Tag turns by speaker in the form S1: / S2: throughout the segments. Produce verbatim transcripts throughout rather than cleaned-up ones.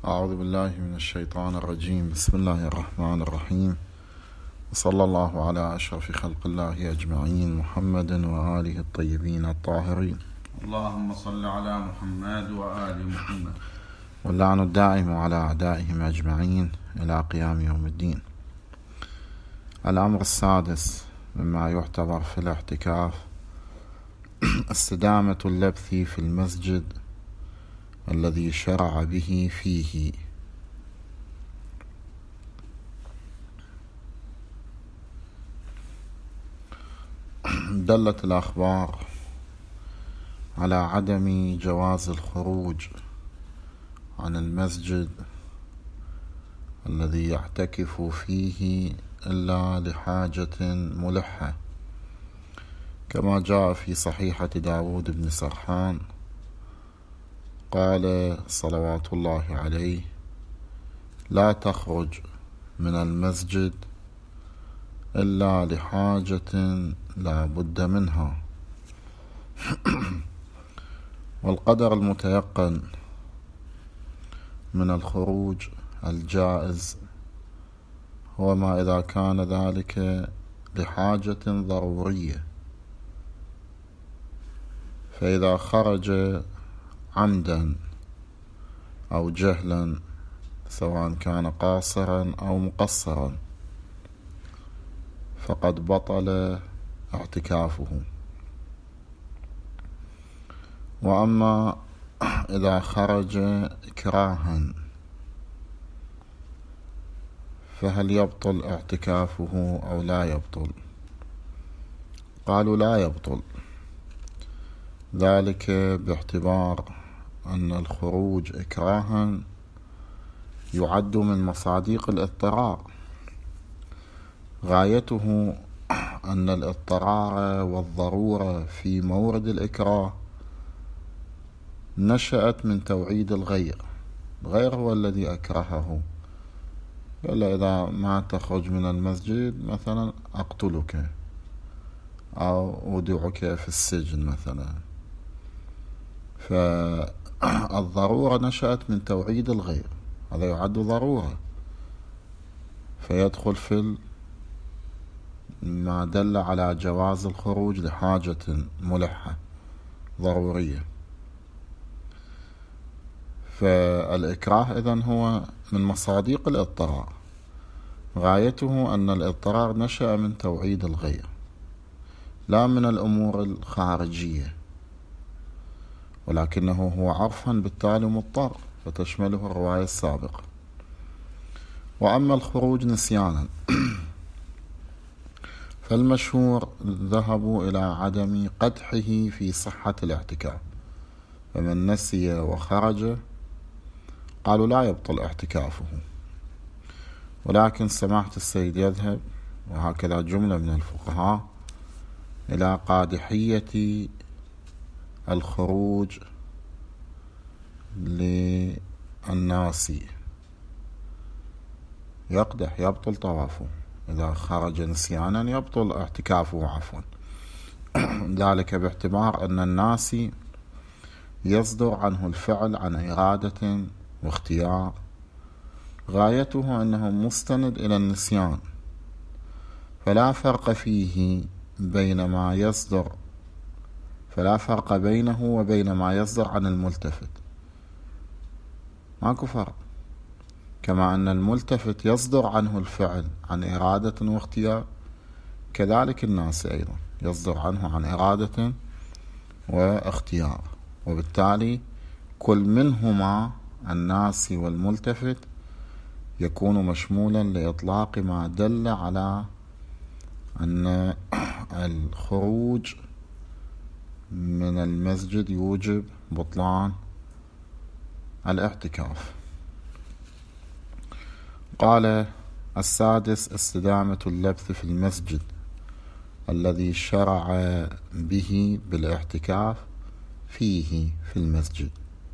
S1: أعوذ بالله من الشيطان الرجيم. بسم الله الرحمن الرحيم، وصلى الله على أشرف خلق الله أجمعين، محمد وآله الطيبين الطاهرين.
S2: اللهم صل على محمد وآل محمد.
S1: واللعن الدائم على أعدائهم أجمعين إلى قيام يوم الدين. الأمر السادس مما يعتبر في الاعتكاف استدامة اللبث في المسجد الذي شرع به فيه. دلت الأخبار على عدم جواز الخروج عن المسجد الذي يعتكف فيه إلا لحاجة ملحة، كما جاء في صحيحة داود بن سرحان قال صلوات الله عليه: لا تخرج من المسجد إلا لحاجة لا بد منها. والقدر المتيقن من الخروج الجائز هو ما إذا كان ذلك لحاجة ضرورية، فإذا خرج عمدا أو جهلا سواء كان قاصرا أو مقصرا فقد بطل اعتكافه. وأما إذا خرج إكراها فهل يبطل اعتكافه أو لا يبطل؟ قالوا لا يبطل، ذلك باعتبار أن الخروج إكراها يعد من مصادق الاضطرار، غايته أن الاضطرار والضرورة في مورد الإكراه نشأت من توعيد الغير. الغير هو الذي أكرهه، قال إذا ما تخرج من المسجد مثلا أقتلك أو أودعك في السجن مثلا. فالضرورة نشأت من توعيد الغير، هذا يعد ضرورة، فيدخل في ما دل على جواز الخروج لحاجة ملحة ضرورية. فالإكراه إذن هو من مصادق الاضطرار، غايته أن الاضطرار نشأ من توعيد الغير لا من الأمور الخارجية، ولكنه هو عرفا بالتالي مضطر، فتشمله الرواية السابقة. وأما الخروج نسيانا فالمشهور ذهبوا إلى عدم قدحه في صحة الاعتكاف، فمن نسي وخرج قالوا لا يبطل اعتكافه. ولكن سماحة السيد يذهب، وهكذا جملة من الفقهاء، إلى قادحية الخروج للناسي، يقدح يبطل طوافه، إذا خرج نسيانا يبطل اعتكافه عفوا. ذلك باعتبار أن الناسي يصدر عنه الفعل عن إرادة واختيار، غايته أنه مستند إلى النسيان، فلا فرق فيه بين ما يصدر فلا فرق بينه وبين ما يصدر عن الملتفت، ماكو فرق. كما أن الملتفت يصدر عنه الفعل عن إرادة واختيار، كذلك الناس أيضا يصدر عنه عن إرادة واختيار، وبالتالي كل منهما الناسي والملتفت يكون مشمولا لإطلاق ما دل على أن الخروج من المسجد يوجب بطلان الاعتكاف. قال السادس استدامة اللبث في المسجد الذي شرع به بالاعتكاف فيه في المسجد،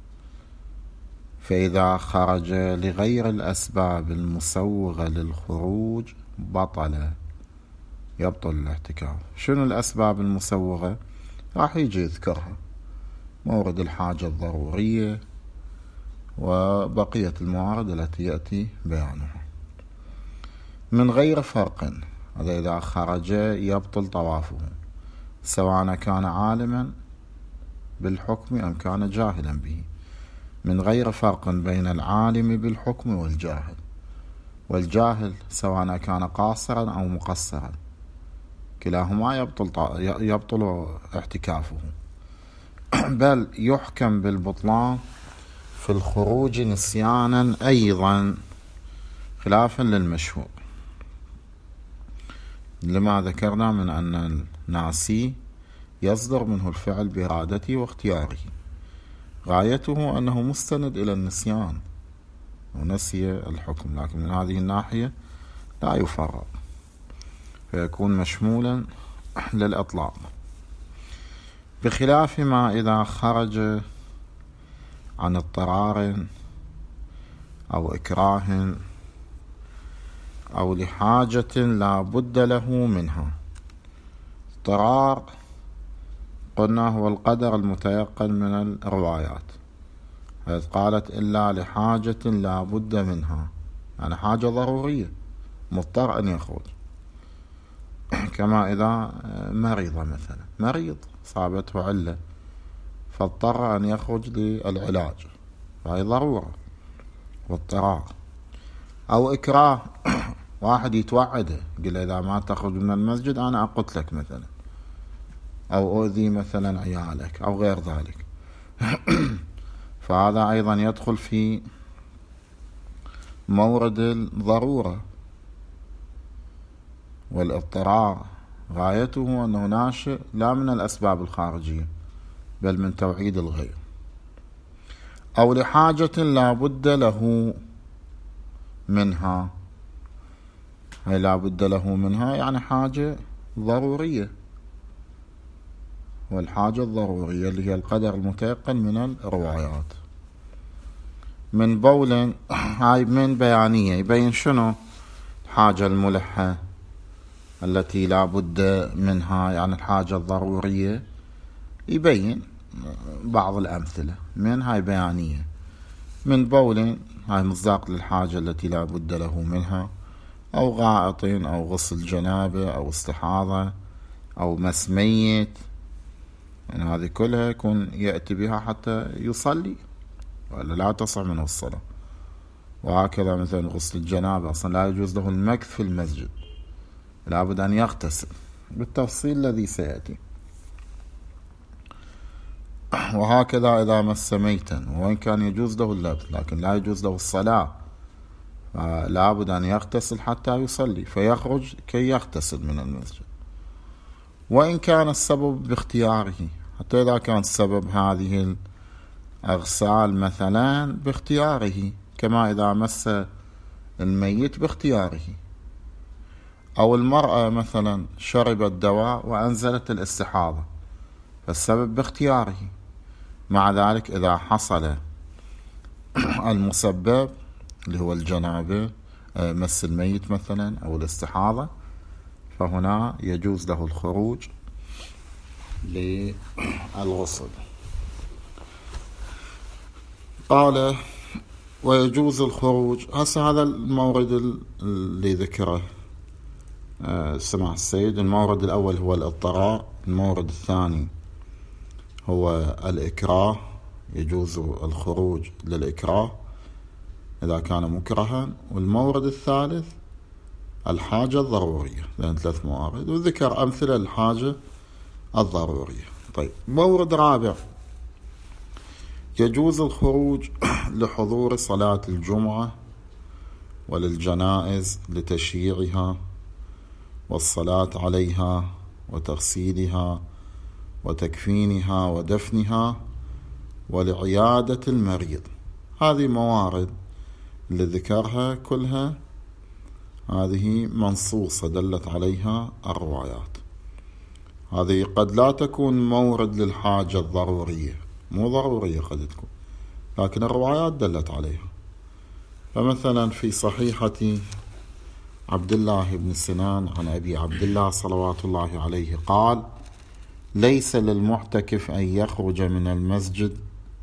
S1: فإذا خرج لغير الأسباب المسوغة للخروج بطل، يبطل الاعتكاف. شنو الأسباب المسوغة؟ راح يجي يذكرها: مورد الحاجة الضرورية، وبقية الموارد التي يأتي بيانها. من غير فرق، هذا إذا خرج يبطل طوافه سواء كان عالما بالحكم أم كان جاهلا به. من غير فرق بين العالم بالحكم والجاهل، والجاهل سواء كان قاصرا أو مقصرا كلاهما يبطل يبطل اعتكافه، بل يحكم بالبطلان في الخروج نسيانا أيضا خلافا للمشهور، لما ذكرنا من أن الناسي يصدر منه الفعل بإرادته واختياره، غايته أنه مستند إلى النسيان ونسي الحكم، لكن من هذه الناحية لا يفرق فيكون مشمولا للإطلاق، بخلاف ما إذا خرج عن اضطرار أو إكراه أو لحاجة لا بد له منها. اضطرار قلنا هو القدر المتيقن من الروايات، حيث قالت إلا لحاجة لا بد منها، يعني حاجة ضرورية مضطر أن يخرج، كما إذا مريض مثلا، مريض صابته علة فاضطر أن يخرج للعلاج، فهي ضرورة واضطرار. أو إكراه، واحد يتوعده قل إذا ما تخرج من المسجد أنا أقتلك مثلا، أو أؤذي مثلا عيالك أو غير ذلك فهذا أيضا يدخل في مورد الضرورة والاضطرار، غايته أنه ناشئ لا من الأسباب الخارجية بل من توعيد الغير. أو لحاجة لا بد له منها، هي لا بد له منها يعني حاجة ضرورية، والحاجة الضرورية اللي هي القدر المتيقن من الروايات. من بول، هاي من بيانية، يبين شنو الحاجة الملحة التي لا بد منها، يعني الحاجة الضرورية، يبين بعض الأمثلة. من هاي بيانية. من بول هاي مصداق للحاجة التي لا بد له منها، أو غائط أو غسل جنابة أو استحاضة أو مس ميت، يعني هذه كلها يكون يأتي بها حتى يصلي ولا لا تصح منه الصلاة. وهكذا مثلا غسل الجنابة أصلا لا يجوز له المكث في المسجد، لابد أن يغتسل بالتفصيل الذي سيأتي. وهكذا إذا مس ميتا، وإن كان يجوز له اللبس لكن لا يجوز له الصلاة، لابد أن يغتسل حتى يصلي، فيخرج كي يغتسل من المسجد. وإن كان السبب باختياره، حتى إذا كان السبب هذه الأغسال مثلا باختياره، كما إذا مس الميت باختياره. أو المرأة مثلا شربت دواء وأنزلت الاستحاضة، فالسبب باختياره. مع ذلك إذا حصل المسبب اللي هو الجنابة، مس الميت مثلا أو الاستحاضة، فهنا يجوز له الخروج للغسل. قال ويجوز الخروج. هسه هذا المورد اللي ذكره سمع السيد. المورد الأول هو الاضطرار، المورد الثاني هو الإكراه، يجوز الخروج للإكراه إذا كان مكرها. والمورد الثالث الحاجة الضرورية، لأن ثلاث موارد، وذكر أمثلة الحاجة الضرورية. طيب، مورد رابع يجوز الخروج لحضور صلاة الجمعة وللجنائز لتشييعها والصلاة عليها وتغسيلها وتكفينها ودفنها ولعيادة المريض. هذه موارد اللي ذكرها كلها هذه منصوصة دلت عليها الروايات. هذه قد لا تكون مورد للحاجة الضرورية، مو ضرورية قد تكون، لكن الروايات دلت عليها. فمثلا في صحيحة عبد الله بن سنان عن أبي عبد الله صلوات الله عليه قال: ليس للمعتكف أن يخرج من المسجد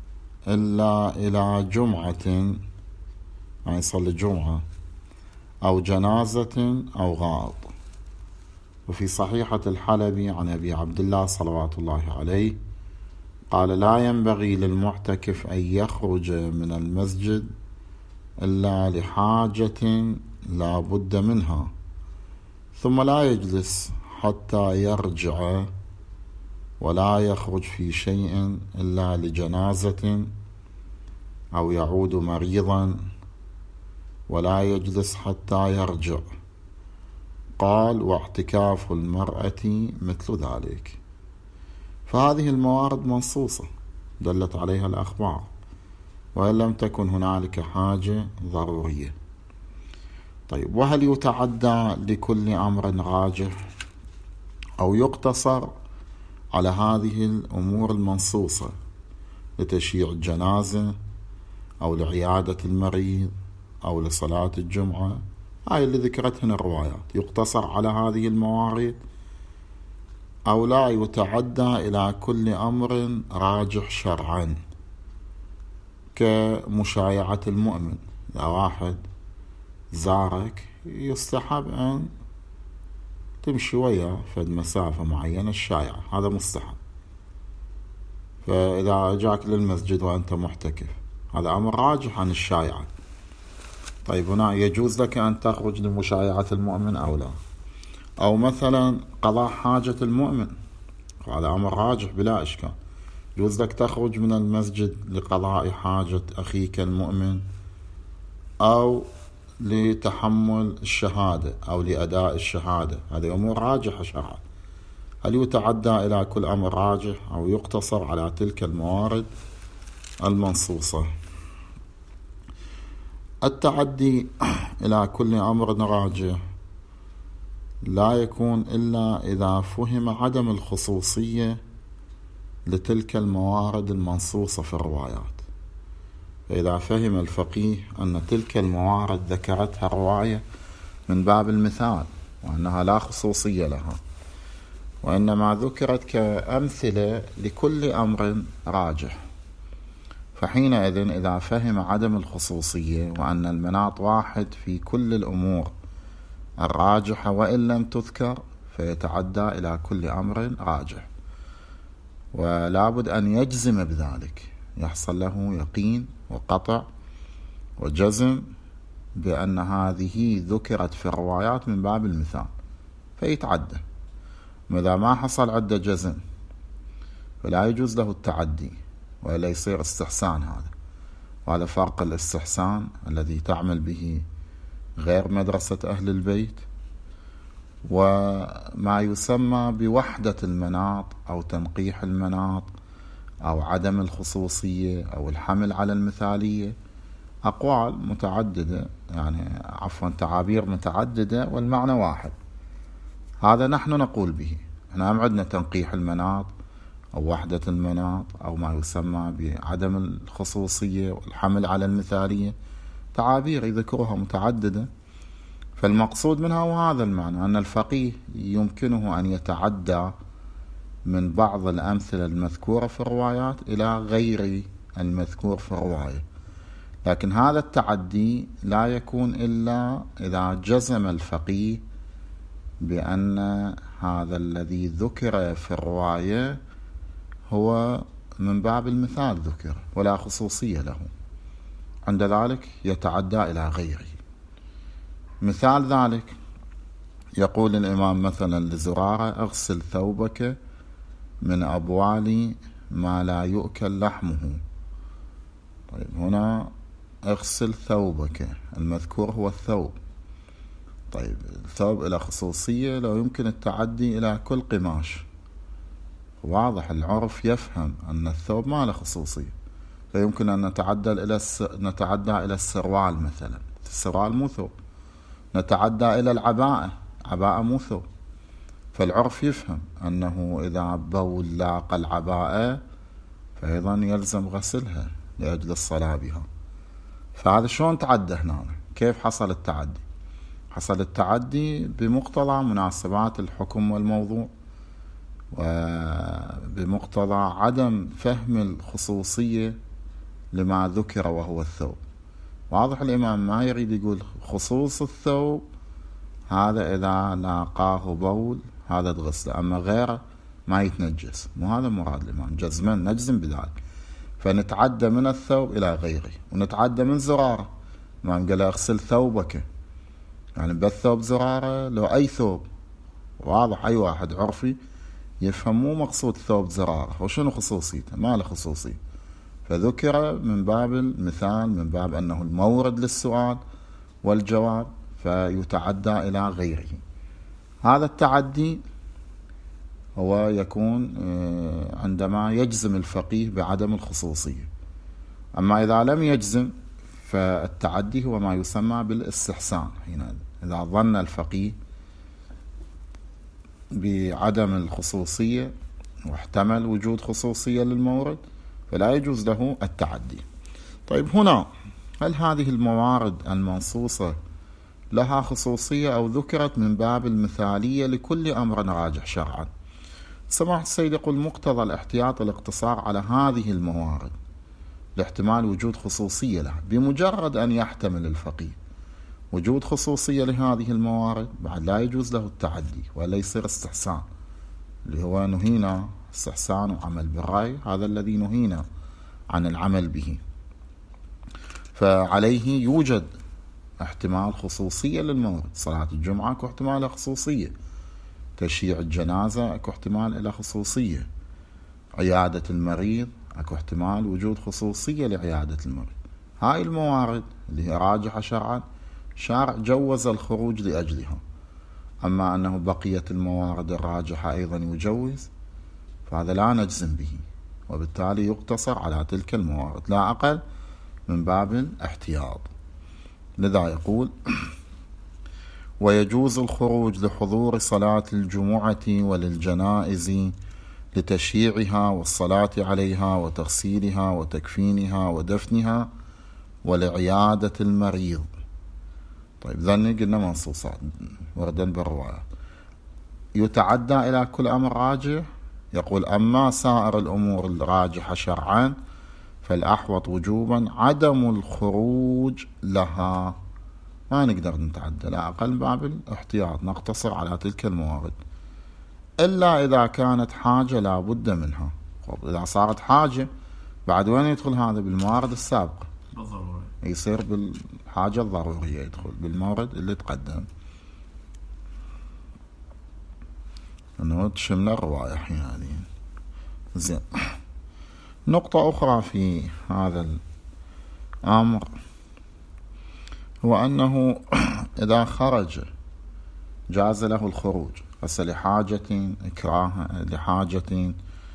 S1: إلا إلى جمعة، يعني يصلي جمعة، أو جنازة أو غائط. وفي صحيحة الحلبي عن أبي عبد الله صلوات الله عليه قال: لا ينبغي للمعتكف أن يخرج من المسجد إلا لحاجة لا بد منها، ثم لا يجلس حتى يرجع، ولا يخرج في شيء إلا لجنازة أو يعود مريضا، ولا يجلس حتى يرجع. قال: واعتكاف المرأة مثل ذلك. فهذه الموارد منصوصة دلت عليها الأخبار، وإن لم تكن هنالك حاجة ضرورية. طيب، وهل يتعدى لكل أمر راجح أو يقتصر على هذه الأمور المنصوصة لتشييع الجنازة أو لعيادة المريض أو لصلاة الجمعة؟ هاي اللي ذكرتهن الروايات. يقتصر على هذه الموارد أو لا يتعدى إلى كل أمر راجح شرعا، كمشايعة المؤمن. إذا واحد زارك يستحب أن تمشي وياه في مسافة معينة الشائعة، هذا مستحب. فإذا جاك للمسجد وأنت محتكف هذا أمر راجح عن الشائعة. طيب، هنا يجوز لك أن تخرج لمشايعة المؤمن أو لا؟ أو مثلا قضاء حاجة المؤمن، هذا أمر راجح بلا إشكال. يجوز لك تخرج من المسجد لقضاء حاجة أخيك المؤمن، أو لتحمل الشهادة أو لأداء الشهادة، هذه أمور راجحة شرعا. هل يتعدى إلى كل أمر راجح أو يقتصر على تلك الموارد المنصوصة؟ التعدي إلى كل أمر راجح لا يكون إلا إذا فهم عدم الخصوصية لتلك الموارد المنصوصة في الروايات. فإذا فهم الفقيه أن تلك الموارد ذكرتها الرواية من باب المثال، وأنها لا خصوصية لها، وإنما ذكرت كأمثلة لكل أمر راجح، فحينئذ إذا فهم عدم الخصوصية وأن المناط واحد في كل الأمور الراجحة وإن لم تذكر، فيتعدى إلى كل أمر راجح، ولا بد أن يجزم بذلك، يحصل له يقين وقطع وجزم بأن هذه ذكرت في الروايات من باب المثال فيتعدى. إذا ما حصل عدة جزم فلا يجوز له التعدي، ولا يصير استحسان. هذا وهذا فرق الاستحسان الذي تعمل به غير مدرسة أهل البيت، وما يسمى بوحدة المناط أو تنقيح المناط أو عدم الخصوصية أو الحمل على المثالية. أقوال متعددة، يعني عفوا تعابير متعددة والمعنى واحد. هذا نحن نقول به. احنا ما عندنا تنقيح المناط أو وحدة المناط أو ما يسمى بعدم الخصوصية والحمل على المثالية، تعابير يذكرها متعددة. فالمقصود منها وهذا المعنى، أن الفقيه يمكنه أن يتعدى من بعض الأمثلة المذكورة في الروايات إلى غير المذكور في الرواية، لكن هذا التعدي لا يكون إلا إذا جزم الفقيه بأن هذا الذي ذكر في الرواية هو من باب المثال ذكر ولا خصوصية له، عند ذلك يتعدى إلى غيره. مثال ذلك يقول الإمام مثلا لزرارة: اغسل ثوبك من أبوال ما لا يؤكل لحمه. طيب، هنا اغسل ثوبك، المذكور هو الثوب. طيب، الثوب إلى خصوصية، لو يمكن التعدي إلى كل قماش. واضح، العرف يفهم أن الثوب ما له خصوصية، فيمكن أن نتعدى إلى الس... نتعدى إلى السروال مثلا، السروال مو ثوب. نتعدى إلى العباءة، عباءة مو ثوب. فالعرف يفهم أنه إذا بول لاقى العباءة فأيضا يلزم غسلها لأجل الصلاة بها. فهذا شلون تعدى هنا؟ كيف حصل التعدي؟ حصل التعدي بمقتضى مناسبات الحكم والموضوع، وبمقتضى عدم فهم الخصوصية لما ذكر وهو الثوب. واضح الإمام ما يريد يقول خصوص الثوب هذا إذا لاقاه بول هذا تغسله، أما غيره ما يتنجس. مو هذا مراد الإمام جزما، نجزم بذلك. فنتعدى من الثوب إلى غيره، ونتعدى من زرارة. الإمام قال اغسل ثوبك، يعني بالثوب زرارة لو أي ثوب. واضح أي واحد عرفي يفهم مو مقصود ثوب زرارة وشنو خصوصيته، ما له خصوصية. فذكر من باب المثال، من باب أنه المورد للسؤال والجواب، فيتعدى إلى غيره. هذا التعدي هو يكون عندما يجزم الفقيه بعدم الخصوصية. أما إذا لم يجزم فالتعدي هو ما يسمى بالاستحسان. هنا إذا ظن الفقيه بعدم الخصوصية واحتمل وجود خصوصية للمورد فلا يجوز له التعدي. طيب هنا هل هذه الموارد المنصوصة لها خصوصية أو ذكرت من باب المثالية لكل أمر راجح شرعا؟ سماحة السيد يقول مقتضى الاحتياط الاقتصار على هذه الموارد لاحتمال وجود خصوصية لها. بمجرد أن يحتمل الفقيه وجود خصوصية لهذه الموارد بعد لا يجوز له التعدي، ولا يصير استحسان، اللي هو نهينا استحسان وعمل بالرأي، هذا الذي نهينا عن العمل به. فعليه يوجد احتمال خصوصية للمورد. صلاة الجمعة اكو احتمال خصوصية، تشييع الجنازة اكو احتمال إلى خصوصية، عيادة المريض اكو احتمال وجود خصوصية لعيادة المريض. هاي الموارد اللي هي راجحة شرعا شارع جوز الخروج لأجلها. أما أنه بقية الموارد الراجحة أيضا يجوز فهذا لا نجزم به، وبالتالي يقتصر على تلك الموارد لا أقل من باب الاحتياط. لذا يقول ويجوز الخروج لحضور صلاة الجمعة وللجنائز لتشييعها والصلاة عليها وتغسيلها وتكفينها ودفنها ولعيادة المريض. طيب ذني قلنا منصوصات وردا بالروايات. يتعدى إلى كل أمر راجح. يقول أما سائر الأمور الراجحة شرعا فالأحوط وجوبا عدم الخروج لها. ما نقدر نتعدى، لا أقل باب الاحتياط، نقتصر على تلك الموارد إلا إذا كانت حاجة لا بد منها. إذا صارت حاجة بعد وين يدخل هذا؟ بالموارد السابقة، يصير بالحاجة الضرورية، يدخل بالمورد اللي تقدم، أنه تشمل الرواية يعني. زين. نقطة أخرى في هذا الأمر هو أنه إذا خرج جاز له الخروج، بس لحاجة إكراه لحاجة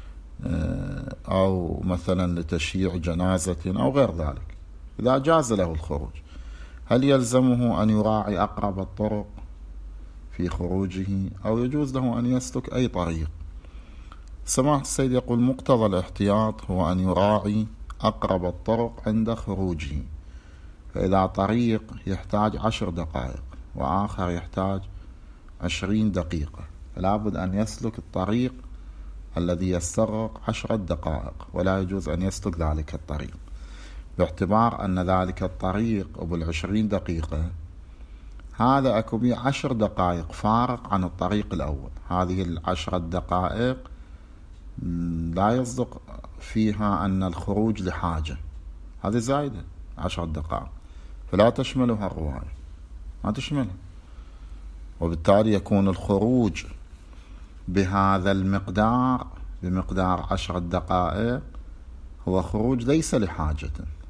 S1: أو مثلا لتشييع جنازة أو غير ذلك، إذا جاز له الخروج هل يلزمه أن يراعي أقرب الطرق في خروجه أو يجوز له أن يسلك أي طريق؟ سماحة السيد يقول مقتضى الاحتياط هو أن يراعي أقرب الطرق عند خروجه. فإذا طريق يحتاج عشر دقائق وآخر يحتاج عشرين دقيقة فلا بد أن يسلك الطريق الذي يستغرق عشرة دقائق، ولا يجوز أن يسلك ذلك الطريق، باعتبار أن ذلك الطريق بالعشرين دقيقة هذا أكو بيه عشر دقائق فارق عن الطريق الأول. هذه العشرة دقائق لا يصدق فيها أن الخروج لحاجة، هذه زايدة عشر دقائق، فلا تشملها الرواية، ما تشملها. وبالتالي يكون الخروج بهذا المقدار بمقدار عشر دقائق هو خروج ليس لحاجة،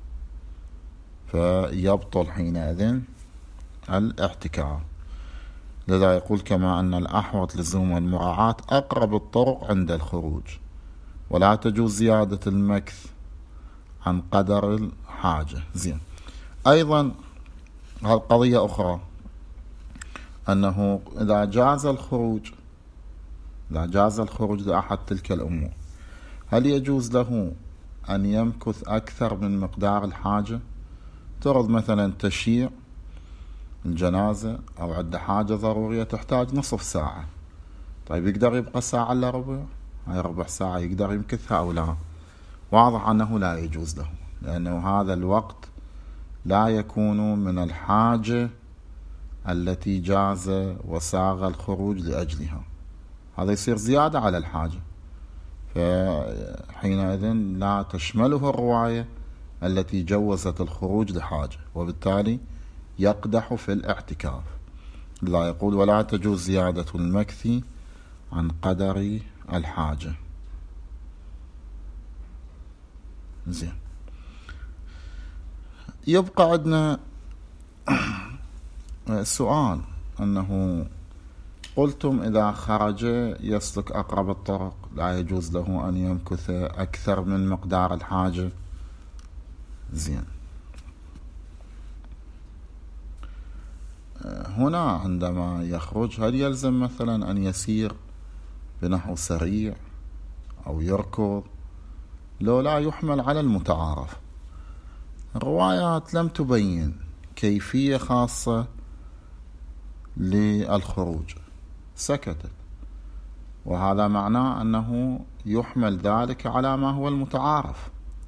S1: فيبطل حينئذ الاحتكار. لذا يقول كما أن الأحوط لزوم المراعاة أقرب الطرق عند الخروج، ولا تجوز زيادة المكث عن قدر الحاجة. زين. أيضا هالقضية أخرى أنه إذا جاز الخروج إذا جاز الخروج لأحد تلك الأمور هل يجوز له أن يمكث أكثر من مقدار الحاجة؟ ترد مثلا تشييع الجنازة أو عند حاجة ضرورية تحتاج نصف ساعة، طيب يقدر يبقى ساعة إلا ربع؟ هاي ربع ساعة يقدر يمكثها أو لا؟ واضح أنه لا يجوز له، لأنه هذا الوقت لا يكون من الحاجة التي جاز وساغ الخروج لأجلها، هذا يصير زيادة على الحاجة، فحينئذ لا تشمله الرواية التي جوزت الخروج لحاجة، وبالتالي يقدح في الاعتكاف. لا يقول ولا تجوز زيادة المكث عن قدر الحاجة. زين، يبقى عندنا سؤال أنه قلتم إذا خرج يسلك أقرب الطرق لا يجوز له أن يمكث أكثر من مقدار الحاجة. زين، هنا عندما يخرج هل يلزم مثلا أن يسير بنحو سريع أو يركض؟ لو لا يحمل على المتعارف. الروايات لم تبين كيفية خاصة للخروج، سكتت، وهذا معناه أنه يحمل ذلك على ما هو المتعارف،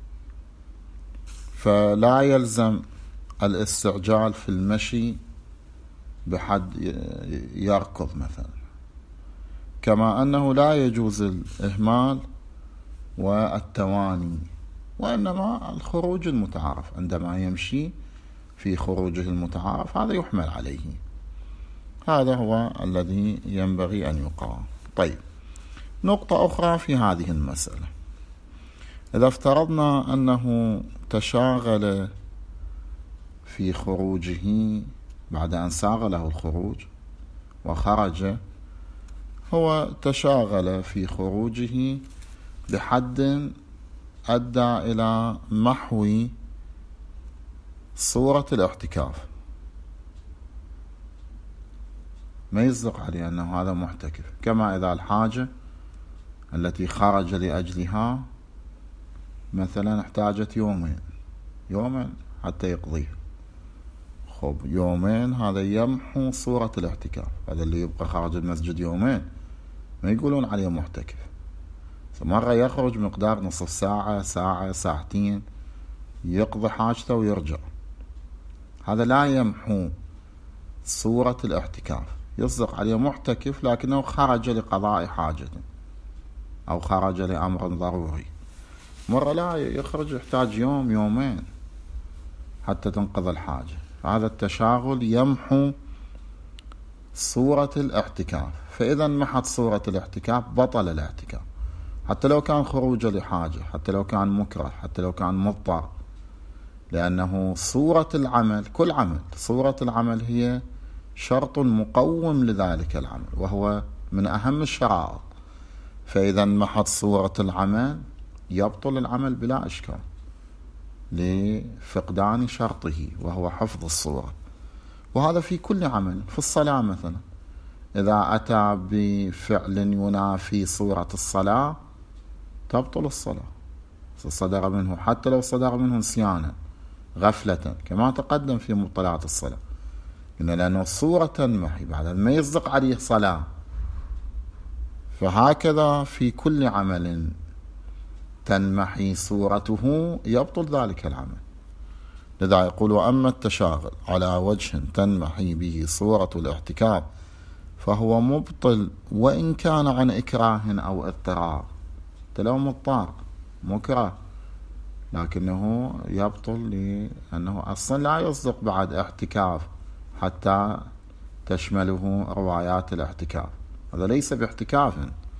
S1: فلا يلزم الاستعجال في المشي بحد يركض مثلا، كما أنه لا يجوز الإهمال والتواني، وإنما الخروج المتعارف عندما يمشي في خروجه المتعارف هذا يحمل عليه. هذا هو الذي ينبغي أن يقال. طيب، نقطة أخرى في هذه المسألة، إذا افترضنا أنه تشاغل في خروجه بعد أن ساغ له الخروج وخرج، هو تشاغل في خروجه بحد أدى إلى محو صورة الاعتكاف، ما يصدق عليه أنه هذا محتكف، كما إذا الحاجة التي خرج لأجلها مثلا احتاجت يومين يومين حتى يقضيه، خب يومين هذا يمحو صورة الاعتكاف، هذا اللي يبقى خارج المسجد يومين ما يقولون عليه محتكف. مرة يخرج مقدار نصف ساعة ساعة ساعتين يقضي حاجته ويرجع، هذا لا يمحو صورة الاعتكاف، يصدق عليه محتكف لكنه خرج لقضاء حاجة أو خرج لأمر ضروري. مرة لا يخرج يحتاج يوم يومين حتى تنقضى الحاجة، هذا التشاغل يمحو صورة الاعتكاف، فإذا محت صورة الاعتكاف بطل الاعتكاف، حتى لو كان خروجه لحاجة، حتى لو كان مكره، حتى لو كان مضطر، لأنه صورة العمل، كل عمل صورة العمل هي شرط مقوم لذلك العمل وهو من أهم الشرائط، فإذا محت صورة العمل يبطل العمل بلا إشكال لفقدان شرطه وهو حفظ الصورة. وهذا في كل عمل، في الصلاة مثلا إذا أتى بفعل ينافي صورة الصلاة تبطل الصلاة، صدر منه حتى لو صدر منه نسيانا غفلة كما تقدم في مبطلات الصلاة، لأنه الصورة تنمحي بعد ما يصدق عليه صلاة، فهكذا في كل عمل تنمحي صورته يبطل ذلك العمل. لذا يقول وأما التشاغل على وجه تنمحي به صورة الاعتكاف فهو مبطل وإن كان عن إكراه أو اضطرار، لو مضطر مكره لكنه يبطل لأنه أصلا لا يصدق بعد اعتكاف حتى تشمله روايات الاعتكاف، هذا ليس باعتكاف.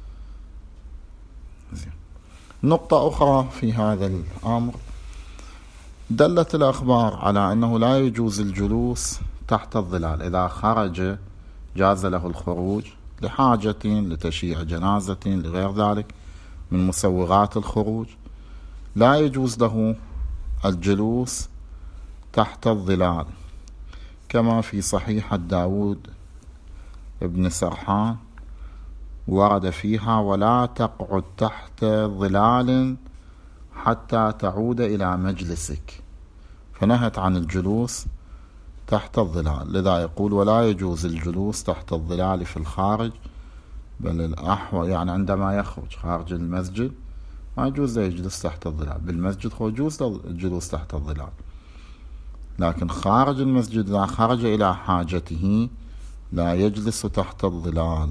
S1: نقطة أخرى في هذا الأمر، دلت الأخبار على أنه لا يجوز الجلوس تحت الظلال، إذا خرج جاز له الخروج لحاجة لتشييع جنازة لغير ذلك من مسوغات الخروج، لا يجوز له الجلوس تحت الظلال، كما في صحيح داود ابن سرحان ورد فيها ولا تقعد تحت ظلال حتى تعود إلى مجلسك، فنهت عن الجلوس تحت الظلال. لذا يقول ولا يجوز الجلوس تحت الظلال في الخارج، بل الأحوى يعني عندما يخرج خارج المسجد ما يجوز له يجلس تحت الظلال. بالمسجد هو يجوز له الجلوس تحت الظلال، لكن خارج المسجد إذا خرج إلى حاجته لا يجلس تحت الظلال.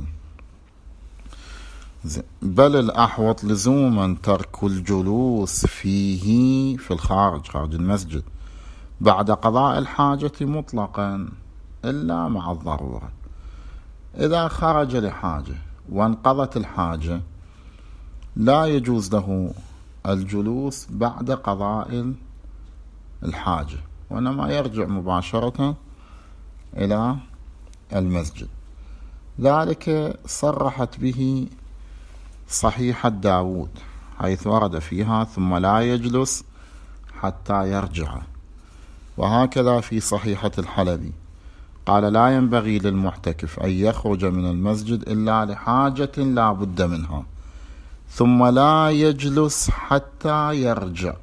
S1: بل الأحوط لزوما ترك الجلوس فيه في الخارج، خارج المسجد، بعد قضاء الحاجة مطلقا إلا مع الضرورة. إذا خرج لحاجة وانقضت الحاجة لا يجوز له الجلوس بعد قضاء الحاجة، وإنما يرجع مباشرة إلى المسجد. ذلك صرحت به صحيحة داود حيث ورد فيها ثم لا يجلس حتى يرجع. وهكذا في صحيحة الحلبي قال لا ينبغي للمعتكف أن يخرج من المسجد إلا لحاجة لا بد منها ثم لا يجلس حتى يرجع.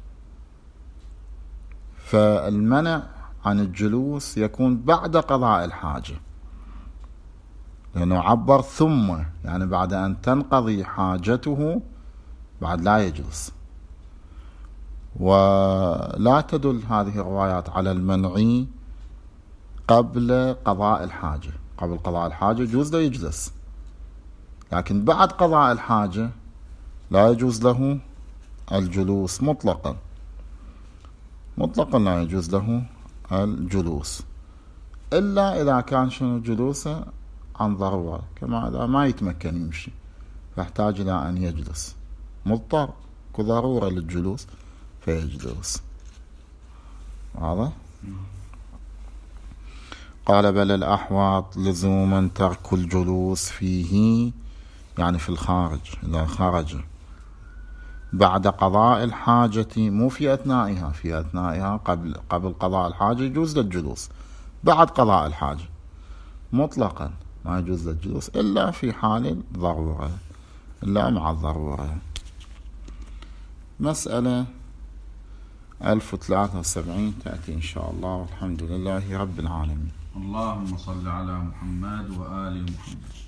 S1: فالمنع عن الجلوس يكون بعد قضاء الحاجة، لأنه عبر ثم، يعني بعد أن تنقضي حاجته بعد لا يجلس. ولا تدل هذه الروايات على المنع قبل قضاء الحاجة. قبل قضاء الحاجة يجوز له يجلس، لكن بعد قضاء الحاجة لا يجوز له الجلوس مطلقا. مطلقا لا يجوز له الجلوس إلا إذا كان شنو جلوسه عن ضرورة، كما إذا ما يتمكن يمشي فيحتاج إلى أن يجلس، مضطر كضرورة للجلوس فيجلس. هذا قال بل الأحوط لزوما ترك الجلوس فيه، يعني في الخارج إذا خرج بعد قضاء الحاجة، مو في أثنائها، في أثنائها قبل قبل قضاء الحاجة يجوز للجلوس، بعد قضاء الحاجة مطلقا ما يجوز للجلوس إلا في حال الضرورة، إلا مع الضرورة. مسألة ألف وثلاثة وسبعين تأتي إن شاء الله، والحمد لله رب العالمين.
S2: اللهم صل على محمد وآل محمد.